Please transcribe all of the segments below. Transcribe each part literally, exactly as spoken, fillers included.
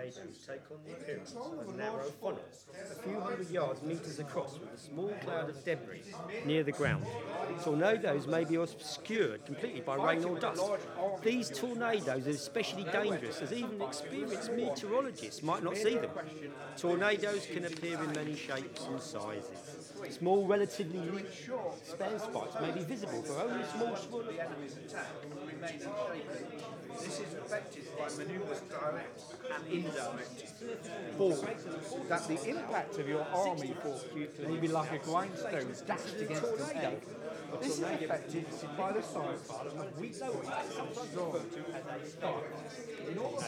tornadoes take on the appearance of a narrow funnel, a few hundred yards, metres across, with a small cloud of debris near the ground. Tornadoes may be obscured completely by rain or dust. These tornadoes are especially dangerous, as even experienced meteorologists might not see them. Tornadoes can appear in many shapes and sizes. Small, relatively span spikes may be visible for only a small swirl. The enemy's attack will remain in shape. This is affected by manoeuvres direct and indirect Four, that the impact of your army force may be like a grindstone dashed against an egg. This is affected by the size of weak points drawn as a start. In all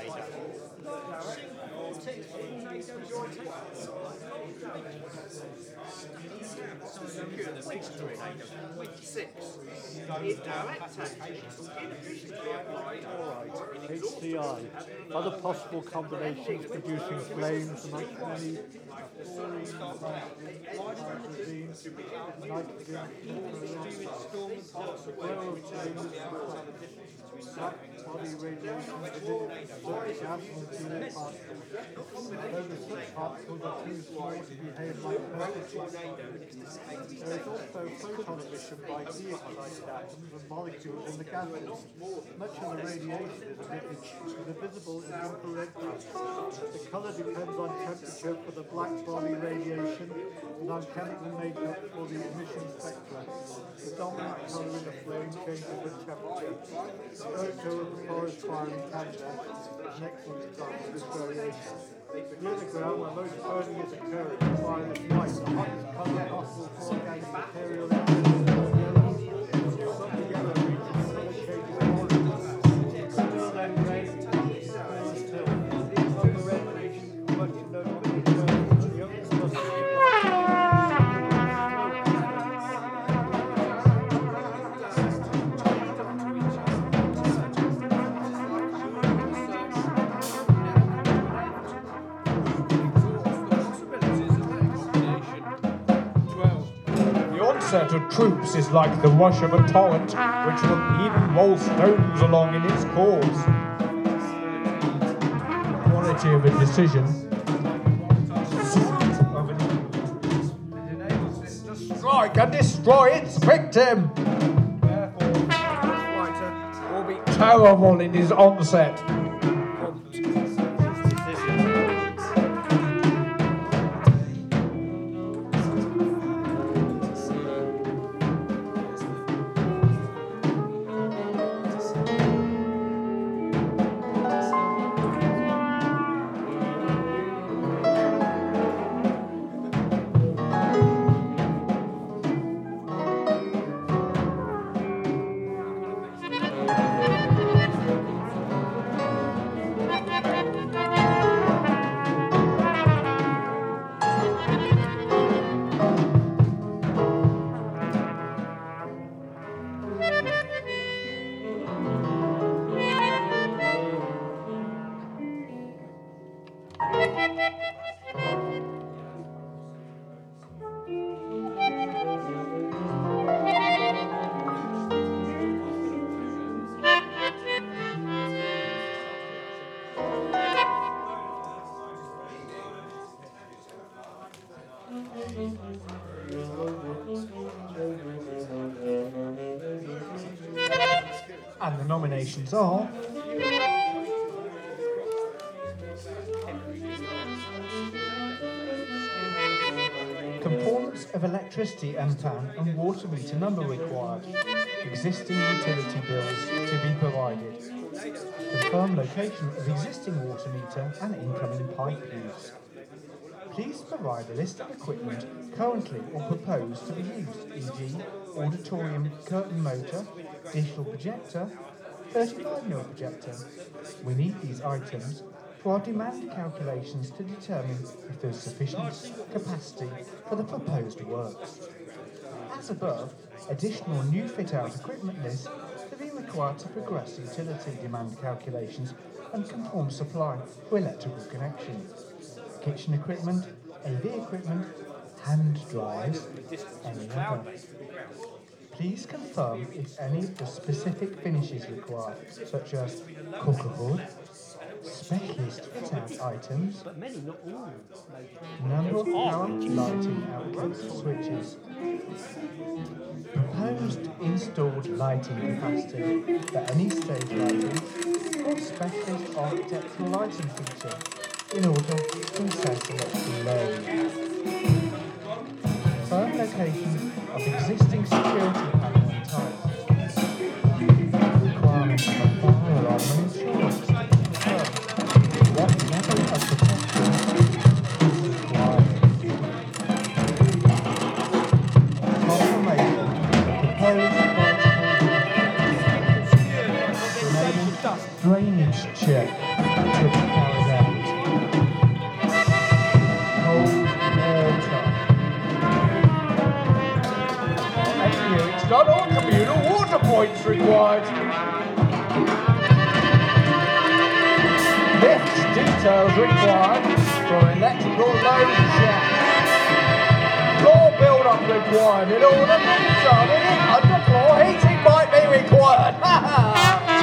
Six. Indirect tactics inefficiently applied. H C I. Other possible combinations producing flames amongst many fluorine, hydrogen, nitrogen, flare of flames, black body radiation within certain gas and fuel particles. However, such particles are too small to behave like particles. There is also photon emission by de-excited atoms and molecules in the gases. Much of the radiation is emitted with a visible and infrared colour. The colour depends on temperature for the black body radiation and on chemical makeup for the emission spectra. The dominant colour in the flame changes with temperature. The photo of the forest fire in Canada is an excellent example of this variation. Near the ground where most burning is occurring, the fire is white, the hottest colour possible for organic material in yellow. Some yellow regions colour changes orange. Still then red, still still. From the red region, combustion no longer occurs. The only possibility onset of troops is like the rush of a torrent, which will even roll stones along in its course. Quality of a decision. To strike and destroy its victim. Therefore, this fighter will be terrible in his onset. And the nominations are components of electricity M PAN and water meter number required. Existing utility bills to be provided. Confirm location of existing water meter and incoming pipe use. Please provide a list of equipment currently or proposed to be used, for example auditorium curtain motor, digital projector, thirty-five millimeter projector. We need these items for our demand calculations to determine if there is sufficient capacity for the proposed works. As above, additional new fit-out equipment lists to be required to progress utility demand calculations and conform supply for electrical connections. Kitchen equipment, A V equipment, hand dryers, any other. Please confirm if any of the specific finishes required, such as cooker hood, specialist fit-out items, But many, not all. number of power lighting outlets switches, proposed installed lighting capacity for any stage lighting or specialist architectural lighting feature in order to assess electrical load. Firm location of existing security panel and type. Requirement of a fire alarm and insurance to confirm what level of protection is required. Confirmation of proposed enable drainage check to be carried out. Cold water. Thank you. It's not all communal water points required. Lift details required for electrical load check. Floor build-up required in order to determine if underfloor heating might be required.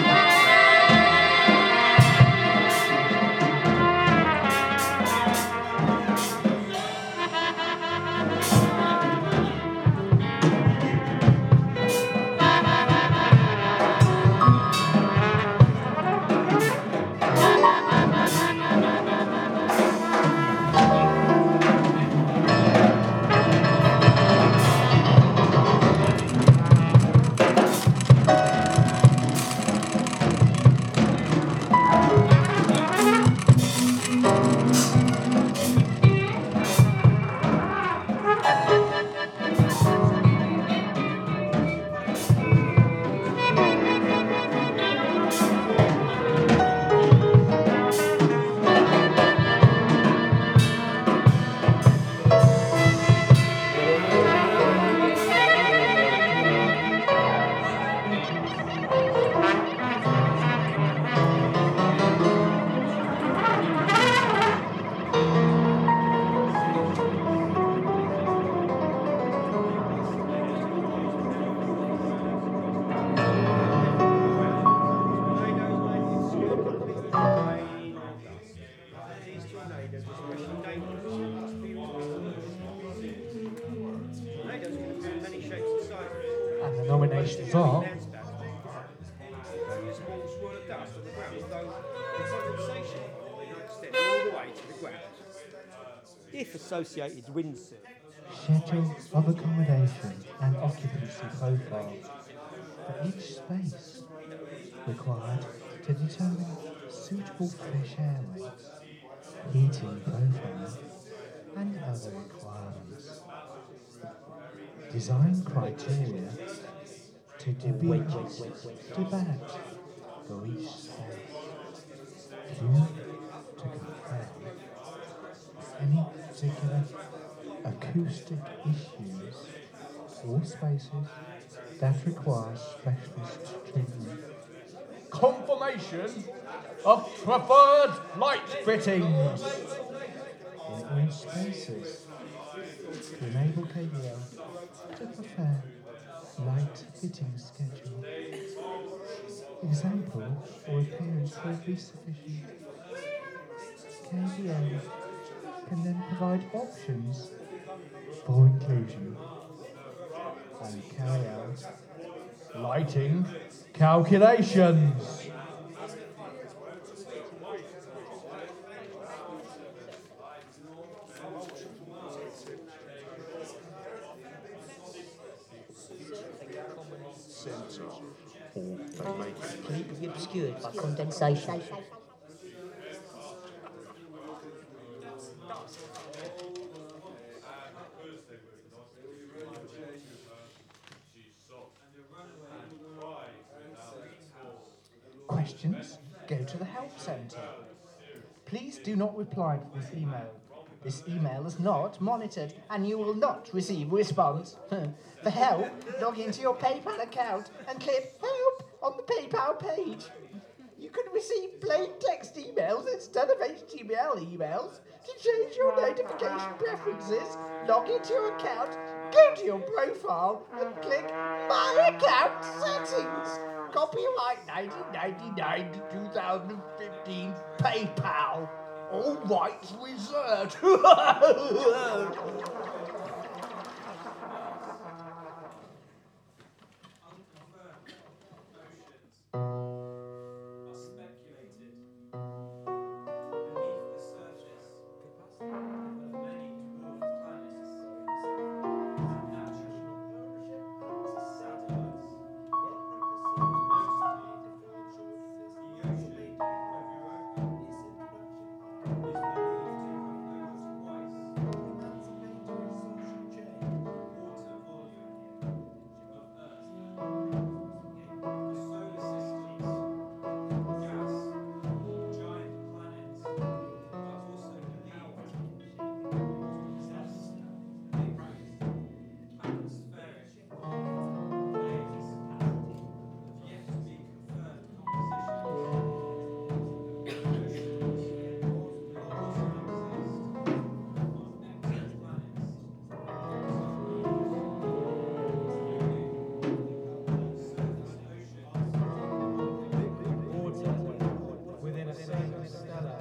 And the nominations are if associated wind surge. schedule of accommodation and occupancy profile for each space required to determine suitable fresh air rates, heating profile, and other requirements. Design criteria to be Wait, wait, wait, wait. developed for each space. Due to confirm any particular acoustic issues or spaces that require specialist treatment. Confirmation of preferred light fittings in all spaces to enable K B L to prepare light fitting schedule. Example or appearance will be sufficient. K B L can then provide options for inclusion and carry out lighting calculations. Completely obscured by condensation. Questions? Go to the help centre. Please do not reply to this email. This email is not monitored and you will not receive a response. For help, log into your PayPal account and click Help on the PayPal page. You can receive plain text emails instead of H T M L emails. To change your notification preferences, log into your account, go to your profile and click My Account Settings. Copyright nineteen ninety-nine to two thousand fifteen PayPal. All rights reserved. Within a single stellar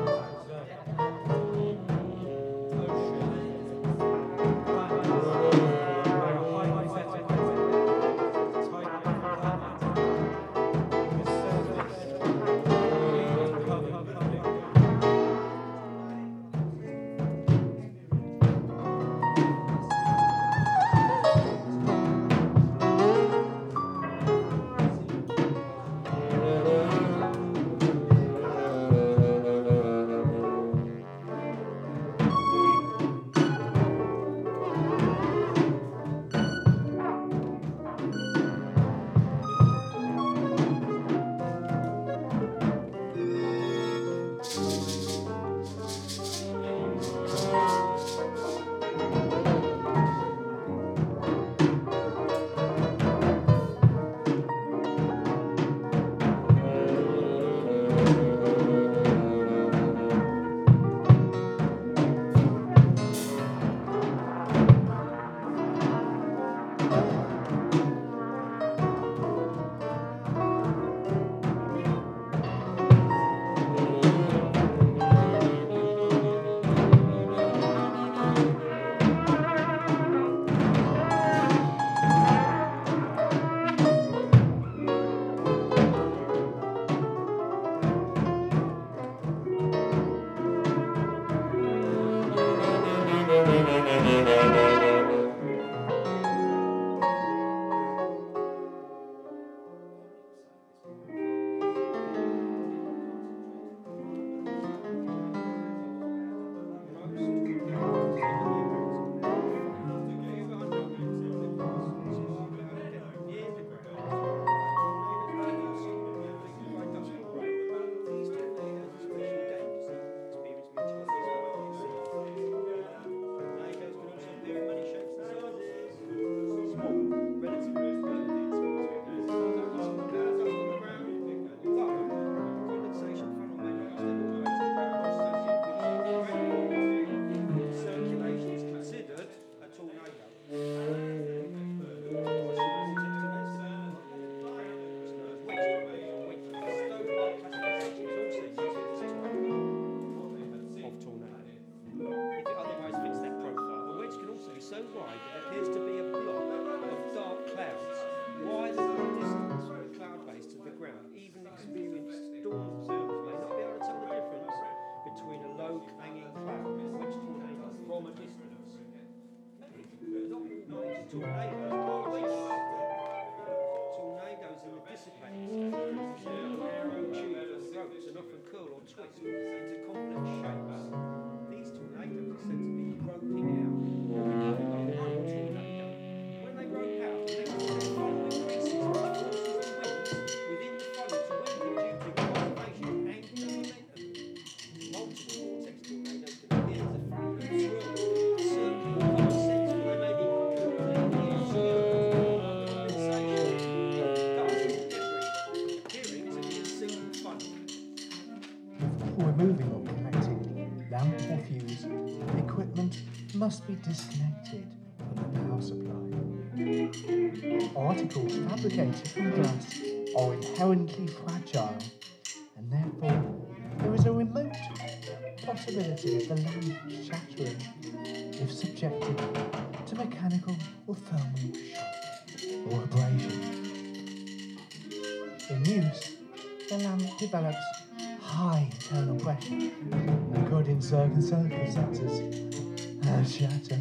removing or connecting lamp or fuse, equipment must be disconnected from the power supply. Articles fabricated from glass are inherently fragile, and therefore there is a remote possibility of the lamp shattering if subjected to mechanical or thermal shock or abrasion. In use, the lamp develops high internal pressure and could in certain circumstances uh, shatter.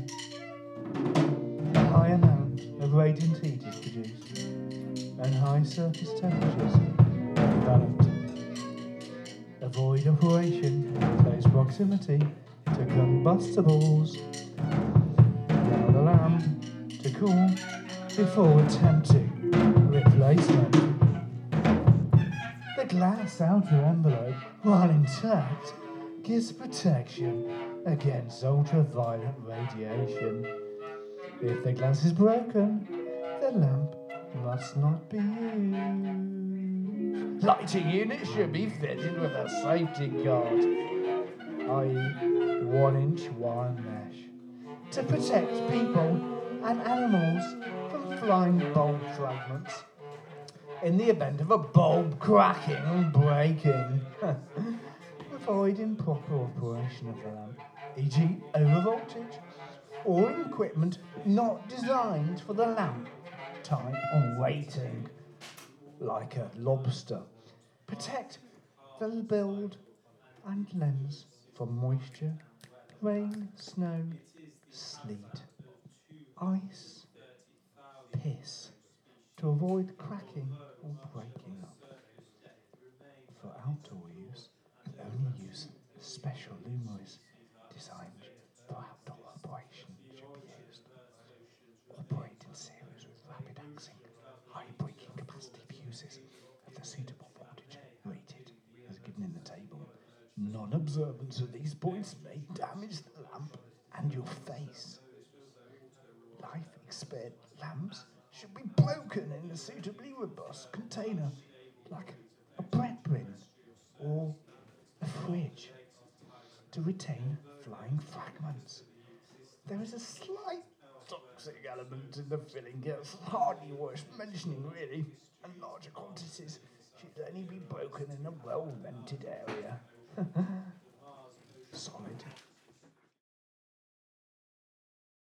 A high amount of radiant heat is produced and high surface temperatures are developed. Avoid operation in close proximity to combustibles. Allow the lamp to cool before attempting replacement. The glass outer envelope, while intact, gives protection against ultraviolet radiation. If the glass is broken, the lamp must not be used. Lighting unit should be fitted with a safety guard, that is one inch wire mesh, to protect people and animals from flying bulb fragments in the event of a bulb cracking and breaking. Avoid improper operation of the lamp, for example overvoltage, or equipment not designed for the lamp type or rating, like a lobster. Protect the build and lens from moisture, rain, snow, sleet, ice, piss, to avoid cracking or breaking up. For outdoor use, only use special luminaries designed for outdoor operation should be used. Operate in series with rapid acting, high braking capacity fuses of the suitable voltage rated as given in the table. Non-observance of these points may damage the lamp and your face. Life-expired lamps should be broken in a suitably robust container, like a bread bin or a fridge, to retain flying fragments. There is a slight toxic element in the filling, it's hardly worth mentioning really, and larger quantities should only be broken in a well-vented area. Solid